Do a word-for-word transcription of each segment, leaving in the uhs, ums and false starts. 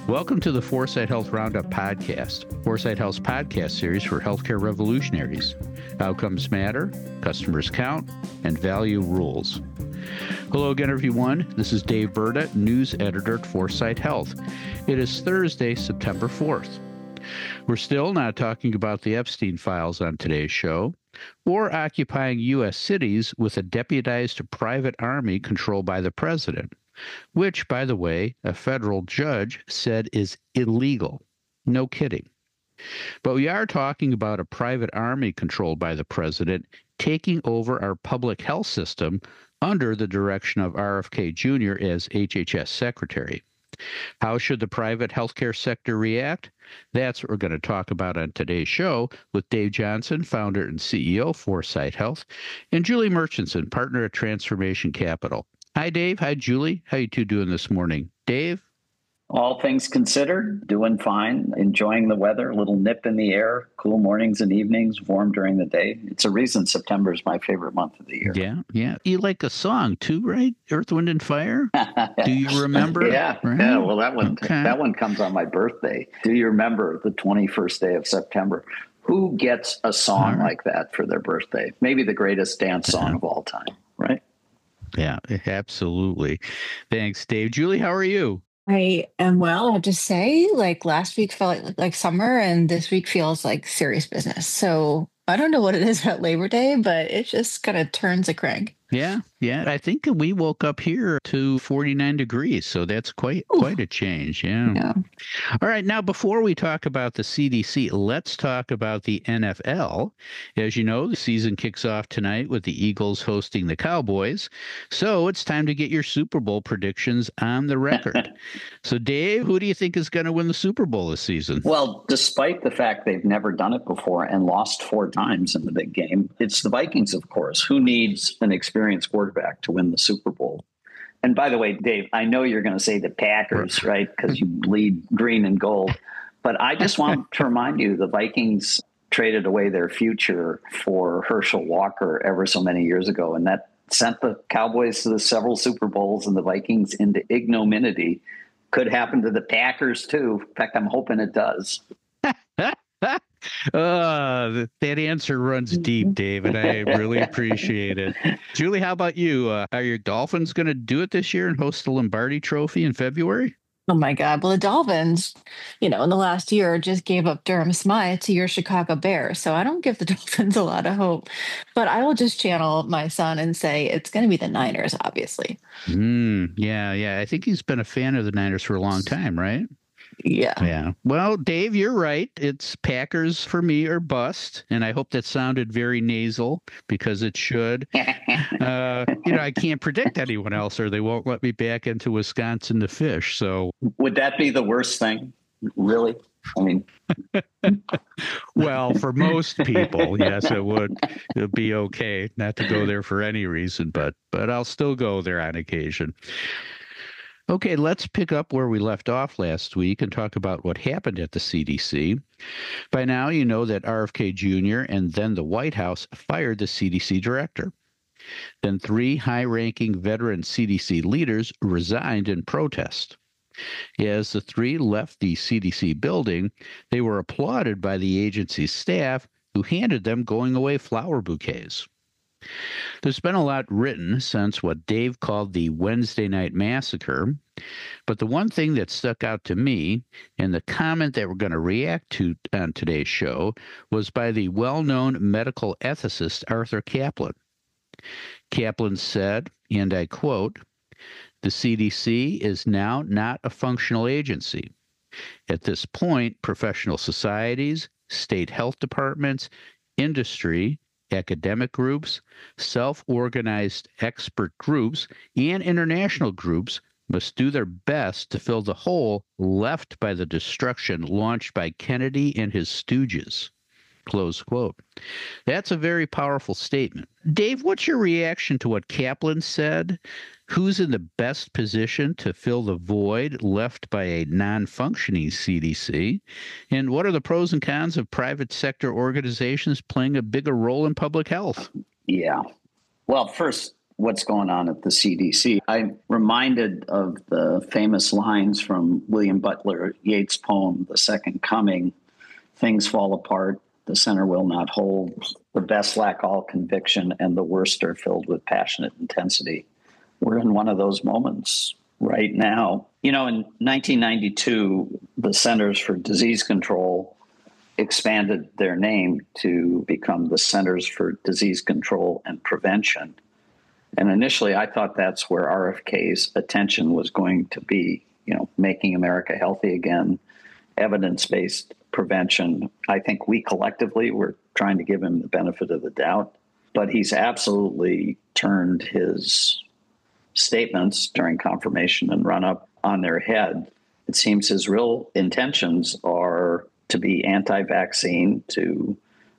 Welcome to the Foresight Health Roundup podcast, Foresight Health's podcast series for healthcare revolutionaries. Outcomes matter, customers count, and value rules. Hello again, everyone. This is Dave Burdett, news editor at Foresight Health. It is Thursday, September fourth. We're still not talking about the Epstein files on today's show, or occupying U S cities with a deputized private army controlled by the president, which, by the way, a federal judge said is illegal. No kidding. But we are talking about a private army controlled by the president taking over our public health system under the direction of R F K Junior as H H S secretary. How should the private healthcare sector react? That's what we're going to talk about on today's show with Dave Johnson, founder and C E O of Foresight Health, and Julie Murchison, partner at Transformation Capital. Hi, Dave. Hi, Julie. How you two doing this morning? Dave? All things considered, doing fine, enjoying the weather, a little nip in the air, cool mornings and evenings, warm during the day. It's a reason September is my favorite month of the year. Yeah, yeah. You like a song too, right? Earth, Wind, and Fire? Do you remember? yeah, right? yeah. Well, that one, okay. that one comes on my birthday. Do you remember the twenty-first day of September? Who gets a song right. like that for their birthday? Maybe the greatest dance song yeah. of all time, right? Yeah, absolutely. Thanks, Dave. Julie, how are you? I am well. I have to say, like last week felt like, like summer, and this week feels like serious business. So I don't know what it is about Labor Day, but it just kind of turns a crank. Yeah, yeah. I think we woke up here to forty-nine degrees, so that's quite Ooh. quite a change. Yeah. yeah. All right. Now, before we talk about the C D C, let's talk about the N F L. As you know, the season kicks off tonight with the Eagles hosting the Cowboys. So it's time to get your Super Bowl predictions on the record. So, Dave, who do you think is going to win the Super Bowl this season? Well, despite the fact they've never done it before and lost four times in the big game, it's the Vikings, of course. Who needs an experienced quarterback to win the Super Bowl? And by the way, Dave, I know you're going to say the Packers, right? Because you bleed green and gold. But I just want to remind you, the Vikings traded away their future for Herschel Walker ever so many years ago. And that sent the Cowboys to the several Super Bowls and the Vikings into ignominy. Could happen to the Packers, too. In fact, I'm hoping it does. Uh, that answer runs deep, David. I really appreciate it. Julie, how about you? Uh, are your Dolphins going to do it this year and host the Lombardi Trophy in February? Oh, my God. Well, the Dolphins, you know, in the last year just gave up Durham Smythe to your Chicago Bears. So I don't give the Dolphins a lot of hope. But I will just channel my son and say it's going to be the Niners, obviously. Mm, yeah, yeah. I think he's been a fan of the Niners for a long time, right? Yeah. Yeah. Well, Dave, you're right. It's Packers for me or bust. And I hope that sounded very nasal because it should. uh, you know, I can't predict anyone else or they won't let me back into Wisconsin to fish. So would that be the worst thing? Really? I mean, well, for most people, yes, it would it'll be okay not to go there for any reason, but but I'll still go there on occasion. Okay, let's pick up where we left off last week and talk about what happened at the C D C. By now, you know that R F K Junior and then the White House fired the C D C director. Then three high-ranking veteran C D C leaders resigned in protest. As the three left the C D C building, they were applauded by the agency's staff, who handed them going-away flower bouquets. There's been a lot written since what Dave called the Wednesday night massacre, but the one thing that stuck out to me, and the comment that we're going to react to on today's show, was by the well-known medical ethicist Arthur Caplan. Caplan said, and I quote, "The C D C is now not a functional agency. At this point, professional societies, state health departments, industry, academic groups, self-organized expert groups, and international groups must do their best to fill the hole left by the destruction launched by Kennedy and his stooges." Close quote. That's a very powerful statement. Dave, what's your reaction to what Caplan said? Who's in the best position to fill the void left by a non-functioning C D C? And what are the pros and cons of private sector organizations playing a bigger role in public health? Yeah. Well, first, what's going on at the C D C. I'm reminded of the famous lines from William Butler Yeats' poem, The Second Coming. Things fall apart, the center will not hold, the best lack all conviction, and the worst are filled with passionate intensity. We're in one of those moments right now. You know, in nineteen ninety-two, the Centers for Disease Control expanded their name to become the Centers for Disease Control and Prevention. And initially, I thought that's where R F K's attention was going to be, you know, making America healthy again, evidence-based prevention. I think we collectively were trying to give him the benefit of the doubt, but he's absolutely turned his statements during confirmation and run-up on their head. It seems his real intentions are to be anti-vaccine, to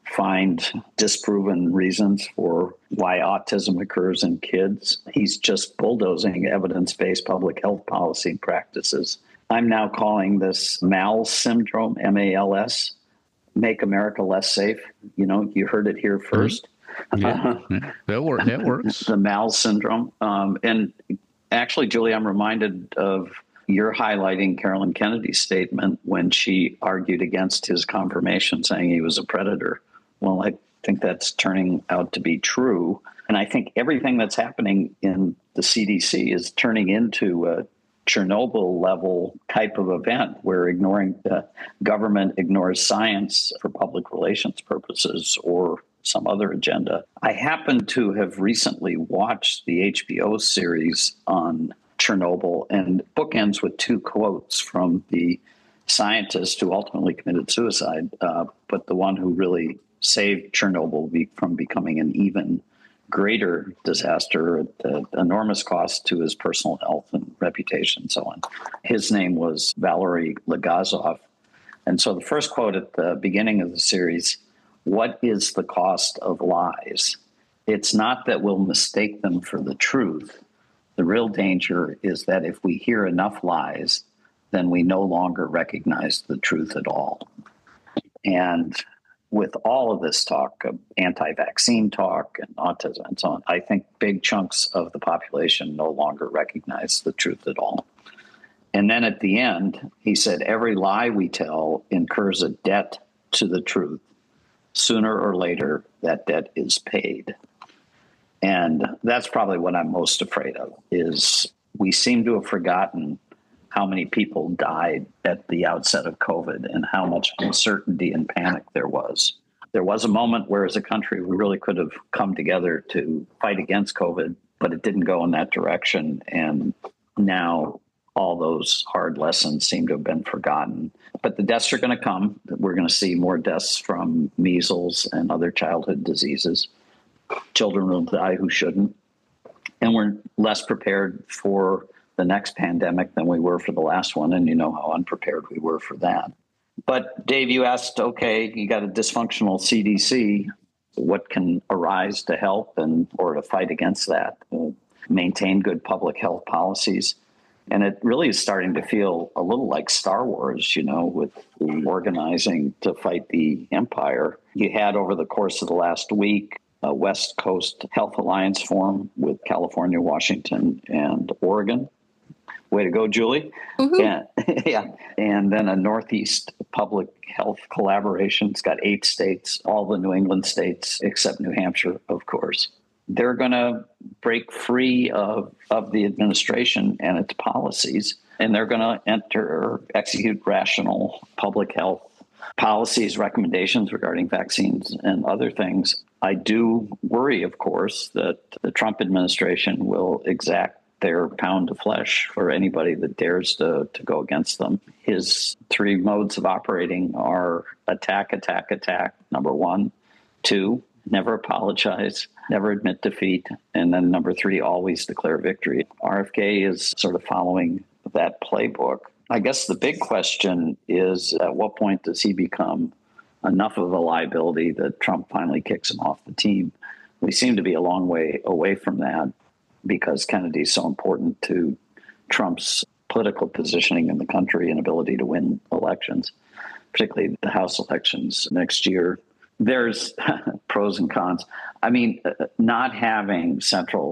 find disproven reasons for why autism occurs in kids. He's just bulldozing evidence-based public health policy practices. I'm now calling this MALS syndrome, M A L S, make America less safe. You know, you heard it here first. Yeah, yeah. That, work, that works. The MALS syndrome. Um, and actually, Julie, I'm reminded of your highlighting Carolyn Kennedy's statement when she argued against his confirmation, saying he was a predator. Well, I think that's turning out to be true. And I think everything that's happening in the C D C is turning into a Chernobyl level type of event where ignoring the government ignores science for public relations purposes or some other agenda. I happen to have recently watched the H B O series on Chernobyl, and the book ends with two quotes from the scientist who ultimately committed suicide, uh, but the one who really saved Chernobyl be- from becoming an even greater disaster at uh, enormous cost to his personal health and reputation and so on. His name was Valery Legazov. And so the first quote at the beginning of the series, what is the cost of lies? It's not that we'll mistake them for the truth. The real danger is that if we hear enough lies, then we no longer recognize the truth at all. And with all of this talk of anti-vaccine talk and autism and so on, I think big chunks of the population no longer recognize the truth at all. And then at the end, he said, every lie we tell incurs a debt to the truth. Sooner or later, that debt is paid. And that's probably what I'm most afraid of, is we seem to have forgotten how many people died at the outset of COVID and how much uncertainty and panic there was. There was a moment where, as a country, we really could have come together to fight against COVID, but it didn't go in that direction. And now all those hard lessons seem to have been forgotten. But the deaths are going to come. We're going to see more deaths from measles and other childhood diseases. Children will die who shouldn't. And we're less prepared for the next pandemic than we were for the last one. And you know how unprepared we were for that. But Dave, you asked, okay, you got a dysfunctional C D C. What can arise to help and or to fight against that? Uh, maintain good public health policies. And it really is starting to feel a little like Star Wars, you know, with the organizing to fight the empire. You had over the course of the last week a West Coast Health Alliance Forum with California, Washington, and Oregon. Way to go, Julie. Mm-hmm. Yeah, yeah. And then a Northeast Public Health Collaboration. It's got eight states, all the New England states, except New Hampshire, of course. They're going to break free of, of the administration and its policies, and they're going to enter, execute rational public health policies, recommendations regarding vaccines and other things. I do worry, of course, that the Trump administration will exact their pound of flesh for anybody that dares to, to go against them. His three modes of operating are attack, attack, attack, number one. Two, never apologize, never admit defeat. And then number three, always declare victory. R F K is sort of following that playbook. I guess the big question is, at what point does he become enough of a liability that Trump finally kicks him off the team? We seem to be a long way away from that because Kennedy is so important to Trump's political positioning in the country and ability to win elections, particularly the House elections next year. There's pros and cons. I mean, not having central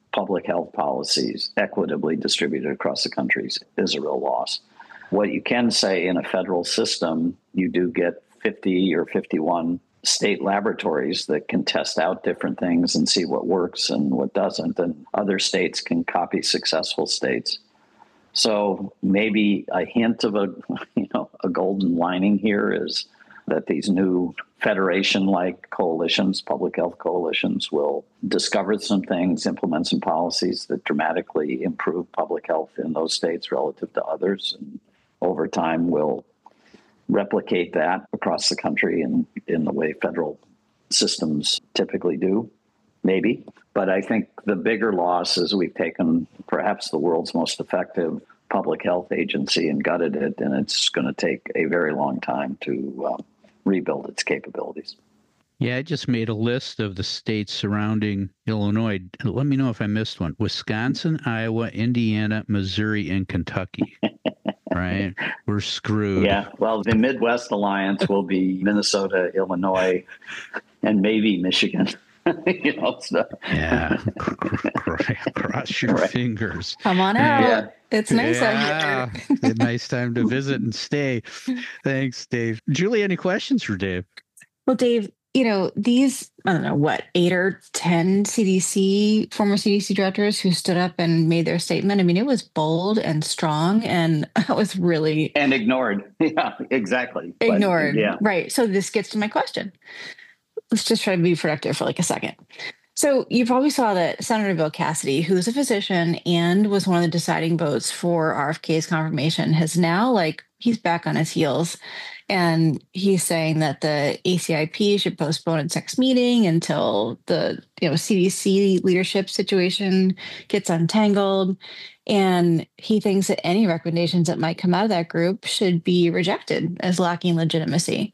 public health policies equitably distributed across the countries is a real loss. What you can say in a federal system, you do get fifty or fifty-one state laboratories that can test out different things and see what works and what doesn't, and other states can copy successful states. So maybe a hint of a, you know, a golden lining here is that these new federation-like coalitions, public health coalitions, will discover some things, implement some policies that dramatically improve public health in those states relative to others, and over time will replicate that across the country in, in the way federal systems typically do, maybe. But I think the bigger loss is we've taken perhaps the world's most effective public health agency and gutted it, and it's going to take a very long time to uh, rebuild its capabilities. Yeah, I just made a list of the states surrounding Illinois. Let me know if I missed one. Wisconsin, Iowa, Indiana, Missouri, and Kentucky. Right? We're screwed. Yeah. Well, the Midwest Alliance will be Minnesota, Illinois, and maybe Michigan. you know, so. Yeah. Cross your Right. fingers. Come on out. Yeah. It's nice Yeah. out here. A nice time to visit and stay. Thanks, Dave. Julie, any questions for Dave? Well, Dave, you know, these, I don't know, what, eight or ten C D C, former C D C directors who stood up and made their statement. I mean, it was bold and strong, and I was really And ignored. Yeah, exactly. But, ignored. yeah. Right. So this gets to my question. Let's just try to be productive for like a second. So you probably saw that Senator Bill Cassidy, who's a physician and was one of the deciding votes for R F K's confirmation, has now, like, he's back on his heels. And he's saying that the A C I P should postpone its next meeting until the, you know, C D C leadership situation gets untangled. And he thinks that any recommendations that might come out of that group should be rejected as lacking legitimacy.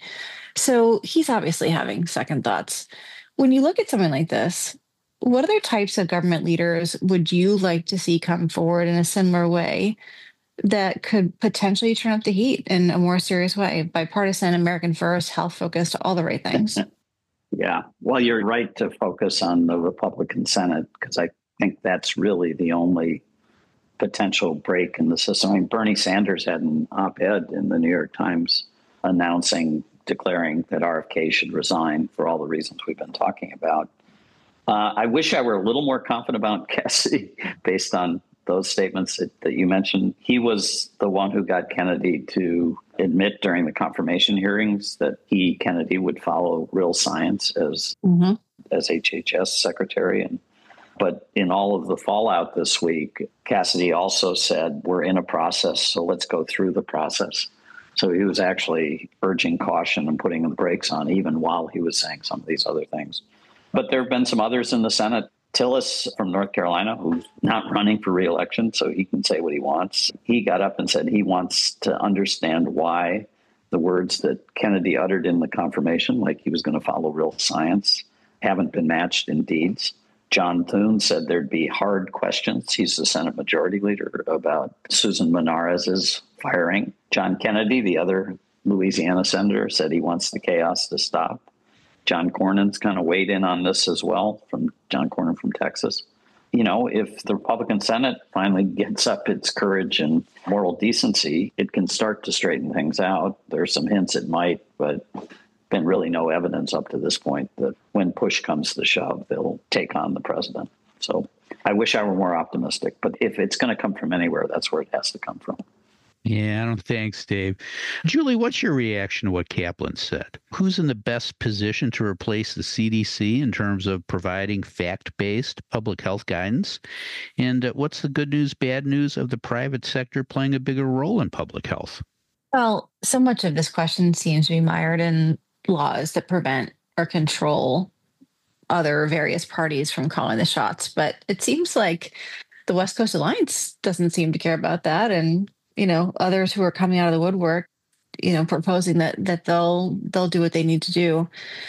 So he's obviously having second thoughts. When you look at something like this, what other types of government leaders would you like to see come forward in a similar way that could potentially turn up the heat in a more serious way? Bipartisan, American first, health focused, all the right things. Yeah. Well, you're right to focus on the Republican Senate, because I think that's really the only potential break in the system. I mean, Bernie Sanders had an op-ed in the New York Times announcing, declaring that R F K should resign for all the reasons we've been talking about. Uh, I wish I were a little more confident about Cassidy based on those statements that, that you mentioned. He was the one who got Kennedy to admit during the confirmation hearings that he, Kennedy, would follow real science as Mm-hmm. as H H S secretary. And but in all of the fallout this week, Cassidy also said, we're in a process, so let's go through the process. So he was actually urging caution and putting the brakes on, even while he was saying some of these other things. But there have been some others in the Senate. Tillis from North Carolina, who's not running for re-election, so he can say what he wants. He got up and said he wants to understand why the words that Kennedy uttered in the confirmation, like he was going to follow real science, haven't been matched in deeds. John Thune said there'd be hard questions. He's the Senate Majority Leader, about Susan Menarez's firing. John Kennedy, the other Louisiana senator, said he wants the chaos to stop. John Cornyn's kind of weighed in on this as well, from John Cornyn from Texas. You know, if the Republican Senate finally gets up its courage and moral decency, it can start to straighten things out. There's some hints it might, but been really no evidence up to this point that when push comes to shove, they'll take on the president. So I wish I were more optimistic, but if it's going to come from anywhere, that's where it has to come from. Yeah, I don't. Thanks, Dave. Julie, what's your reaction to what Kaplan said? Who's in the best position to replace the C D C in terms of providing fact-based public health guidance? And uh, what's the good news, bad news of the private sector playing a bigger role in public health? Well, so much of this question seems to be mired in laws that prevent or control other various parties from calling the shots. But it seems like the West Coast Alliance doesn't seem to care about that. And, you know, others who are coming out of the woodwork, you know, proposing that that they'll they'll do what they need to do.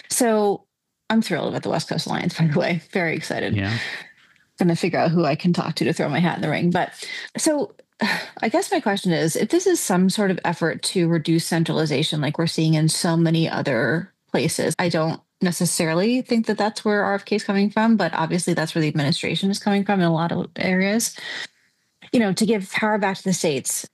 So I'm thrilled about the West Coast Alliance, by the way. Very excited. Yeah. Going to figure out who I can talk to to throw my hat in the ring. But so I guess my question is, if this is some sort of effort to reduce centralization like we're seeing in so many other places, I don't necessarily think that that's where R F K is coming from, but obviously that's where the administration is coming from in a lot of areas. You know, to give power back to the states.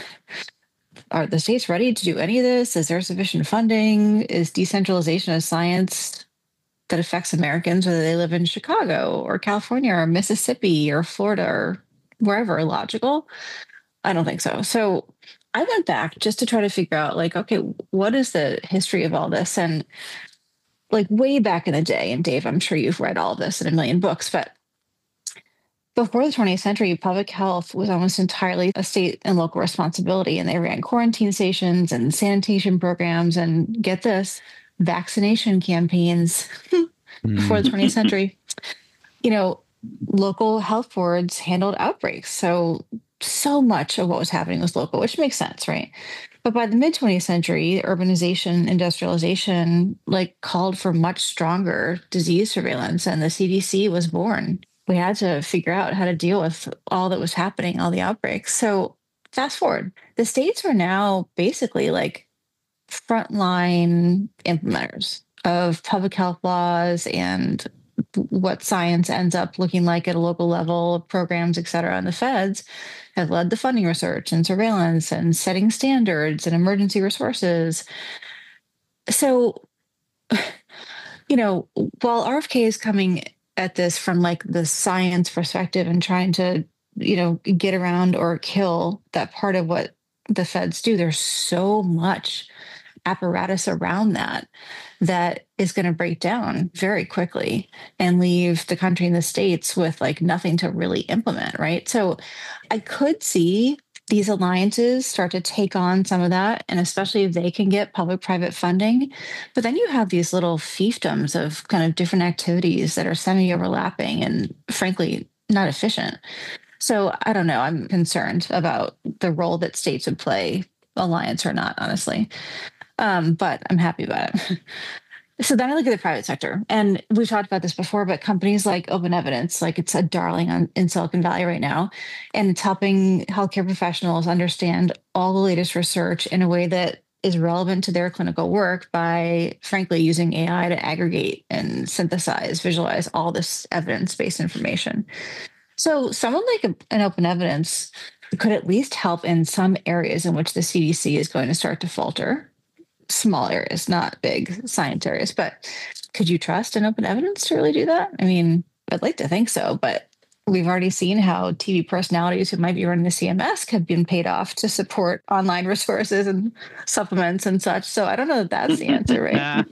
Are the states ready to do any of this? Is there sufficient funding? Is decentralization of science that affects Americans, whether they live in Chicago or California or Mississippi or Florida or wherever, logical? I don't think so. So I went back just to try to figure out, like, okay, what is the history of all this? And like way back in the day, and Dave, I'm sure you've read all of this in a million books, but before the twentieth century, public health was almost entirely a state and local responsibility, and they ran quarantine stations and sanitation programs and, get this, vaccination campaigns before the twentieth century. You know, local health boards handled outbreaks. So, so much of what was happening was local, which makes sense, right? But by the mid twentieth century, urbanization, industrialization, like called for much stronger disease surveillance, and the C D C was born. We had to figure out how to deal with all that was happening, all the outbreaks. So fast forward, the states are now basically like frontline implementers of public health laws and what science ends up looking like at a local level, programs, et cetera. And the feds have led the funding research and surveillance and setting standards and emergency resources. So, you know, while R F K is coming at this from like the science perspective and trying to, you know, get around or kill that part of what the feds do, there's so much apparatus around that that is going to break down very quickly and leave the country and the states with like nothing to really implement, right? So I could see these alliances start to take on some of that, and especially if they can get public-private funding. But then you have these little fiefdoms of kind of different activities that are semi-overlapping and frankly not efficient. So I don't know. I'm concerned about the role that states would play, alliance or not, honestly. Um, but I'm happy about it. So then I look at the private sector, and we've talked about this before, but companies like Open Evidence, like it's a darling on, in Silicon Valley right now, and it's helping healthcare professionals understand all the latest research in a way that is relevant to their clinical work by, frankly, using A I to aggregate and synthesize, visualize all this evidence-based information. So someone like a, an Open Evidence could at least help in some areas in which the C D C is going to start to falter. Small areas, not big science areas, but could you trust an Open Evidence to really do that? I mean, I'd like to think so, but we've already seen how T V personalities who might be running the C M S have been paid off to support online resources and supplements and such. So I don't know that that's the answer, right?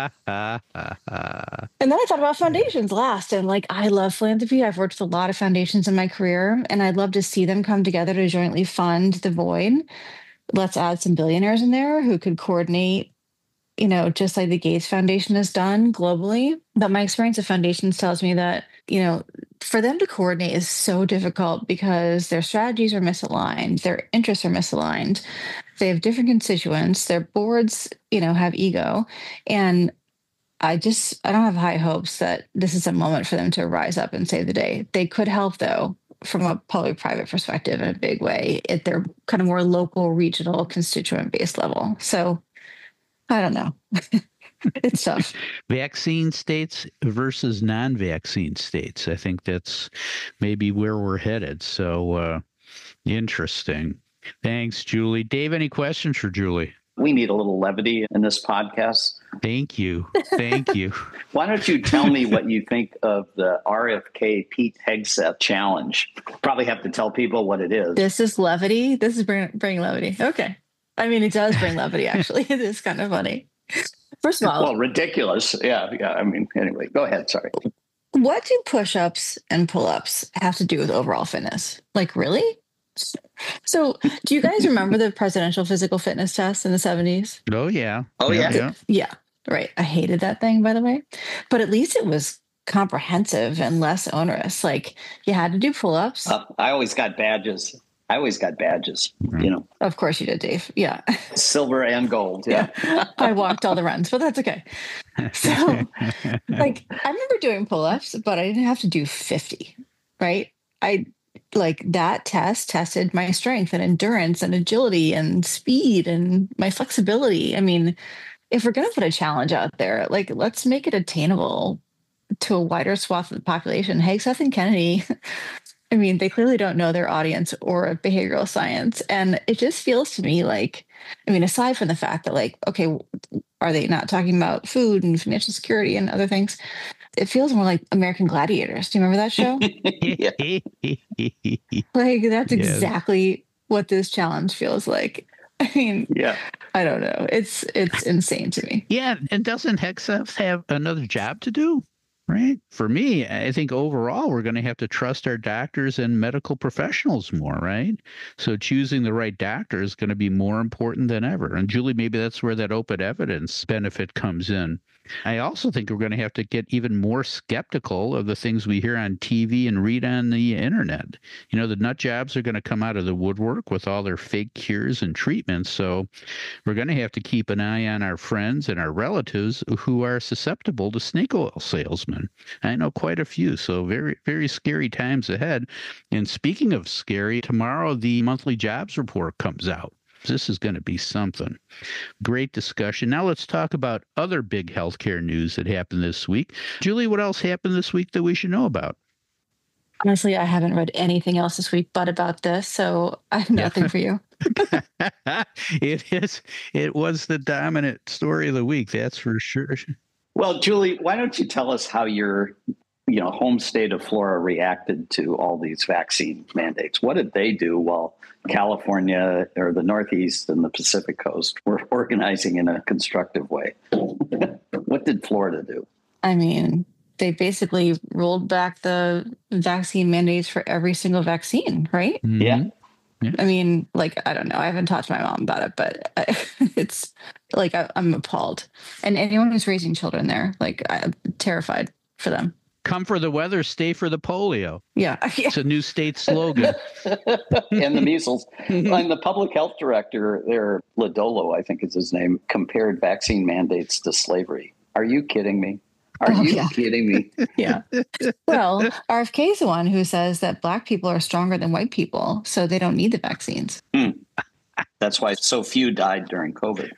And then I thought about foundations last, and like, I love philanthropy. I've worked with a lot of foundations in my career, and I'd love to see them come together to jointly fund the void. Let's add some billionaires in there who could coordinate, you know, just like the Gates Foundation has done globally. But my experience of foundations tells me that, you know, for them to coordinate is so difficult because their strategies are misaligned, their interests are misaligned, they have different constituents, their boards, you know, have ego. And I just, I don't have high hopes that this is a moment for them to rise up and save the day. They could help, though, from a public-private perspective in a big way at their kind of more local, regional, constituent-based level. So I don't know. It's tough. Vaccine states versus non-vaccine states. I think that's maybe where we're headed. So uh, interesting. Thanks, Julie. Dave, any questions for Julie? We need a little levity in this podcast. Thank you. Thank you. Why don't you tell me what you think of the R F K Pete Hegseth challenge? Probably have to tell people what it is. This is levity. This is bring, bringing levity. Okay. I mean, it does bring levity, actually. It is kind of funny. First of all. Well, ridiculous. Yeah. Yeah. I mean, anyway, go ahead. Sorry. What do push-ups and pull-ups have to do with overall fitness? Like, really? So do you guys remember the presidential physical fitness test in the seventies? Oh, yeah. Oh, yeah. Yeah. Yeah. Right. I hated that thing, by the way. But at least it was comprehensive and less onerous. Like, you had to do pull-ups. Uh, I always got badges. I always got badges, you know. Of course you did, Dave. Yeah. Silver and gold. Yeah. Yeah. I walked all the runs, but that's okay. So, like, I remember doing pull-ups, but I didn't have to do fifty, right? I like that test tested my strength and endurance and agility and speed and my flexibility. I mean, if we're going to put a challenge out there, like let's make it attainable to a wider swath of the population. Hegseth and Kennedy, I mean, they clearly don't know their audience or behavioral science. And it just feels to me like, I mean, aside from the fact that, like, okay, are they not talking about food and financial security and other things? It feels more like American Gladiators. Do you remember that show? Like, that's Yes. exactly what this challenge feels like. I mean, Yeah. I don't know. It's it's insane to me. Yeah, and doesn't Hegseth have another job to do? Right. For me, I think overall we're going to have to trust our doctors and medical professionals more, right? So choosing the right doctor is going to be more important than ever. And Julie, maybe that's where that open evidence benefit comes in. I also think we're going to have to get even more skeptical of the things we hear on T V and read on the internet. You know, the nut jobs are going to come out of the woodwork with all their fake cures and treatments. So we're going to have to keep an eye on our friends and our relatives who are susceptible to snake oil salesmen. I know quite a few, so very, very scary times ahead. And speaking of scary, tomorrow the monthly jobs report comes out. This is going to be something. Great discussion. Now let's talk about other big healthcare news that happened this week. Julie, what else happened this week that we should know about? Honestly, I haven't read anything else this week but about this, so I have nothing Yeah. for you. It is. It was the dominant story of the week. That's for sure. Well, Julie, why don't you tell us how your, you know, home state of Florida reacted to all these vaccine mandates? What did they do while California or the Northeast and the Pacific Coast were organizing in a constructive way? What did Florida do? I mean, they basically rolled back the vaccine mandates for every single vaccine, right? Yeah. I mean, like, I don't know. I haven't talked to my mom about it, but I, it's like I, I'm appalled. And anyone who's raising children there, like, I'm terrified for them. Come for the weather, stay for the polio. Yeah. It's a new state slogan. And the measles. And the public health director there, Lodolo, I think is his name, compared vaccine mandates to slavery. Are you kidding me? Are Oh, you yeah. kidding me? Yeah. Well, R F K is the one who says that Black people are stronger than white people, so they don't need the vaccines. That's why so few died during COVID.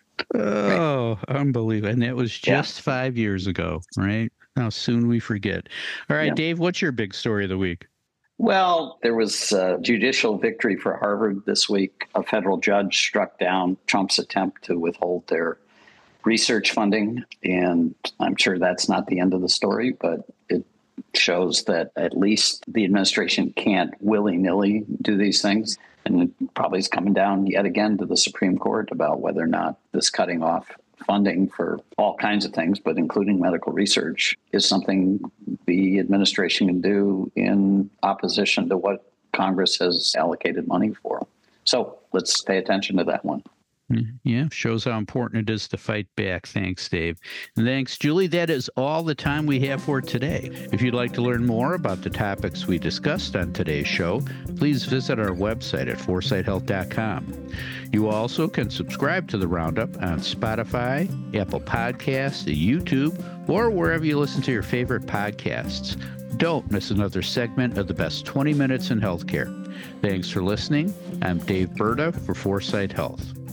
Oh, unbelievable. And that was Yeah. just five years ago, right? How soon we forget. All right, Yeah. Dave, what's your big story of the week? Well, there was a judicial victory for Harvard this week. A federal judge struck down Trump's attempt to withhold their research funding. And I'm sure that's not the end of the story, but it shows that at least the administration can't willy-nilly do these things. And it probably is coming down yet again to the Supreme Court about whether or not this cutting off funding for all kinds of things, but including medical research, is something the administration can do in opposition to what Congress has allocated money for. So let's pay attention to that one. Yeah, shows how important it is to fight back. Thanks, Dave. And thanks, Julie. That is all the time we have for today. If you'd like to learn more about the topics we discussed on today's show, please visit our website at foresight health dot com. You also can subscribe to the Roundup on Spotify, Apple Podcasts, YouTube, or wherever you listen to your favorite podcasts. Don't miss another segment of the best twenty minutes in healthcare. Thanks for listening. I'm Dave Berta for Foresight Health.